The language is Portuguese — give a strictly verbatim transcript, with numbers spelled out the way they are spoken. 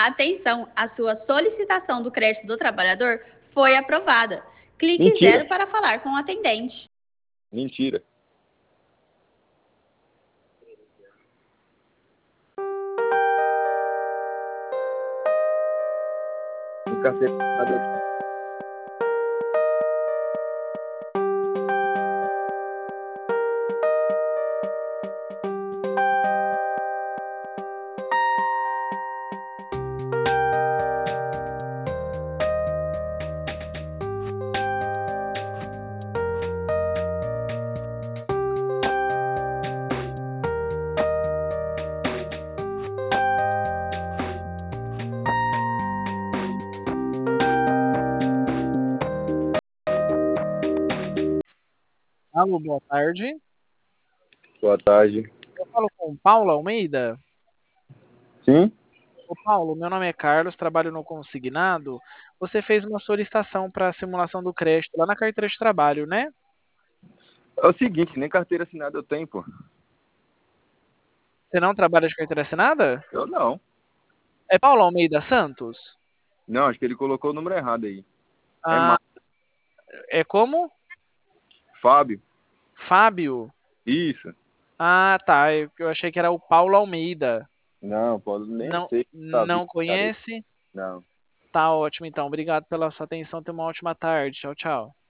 Atenção, a sua solicitação do crédito do trabalhador foi aprovada. Clique Mentira. zero para falar com o atendente. Mentira. O carteira assinada. Alô, boa tarde. Boa tarde. Eu falo com o Paulo Almeida. Sim? Ô Paulo, meu nome é Carlos, trabalho no Consignado. Você fez uma solicitação para a simulação do crédito lá na carteira de trabalho, né? É o seguinte, nem carteira assinada eu tenho, pô. Você não trabalha de carteira assinada? Eu não. É Paulo Almeida Santos? Não, acho que ele colocou o número errado aí. É Ah, Mar... é como? Fábio. Fábio? Isso. Ah, tá. Eu eu achei que era o Paulo Almeida. Não, pode nem Não, ser. Tá vindo, não cara. conhece? Não. Tá ótimo, então. Obrigado pela sua atenção. Tenha uma ótima tarde. Tchau, tchau.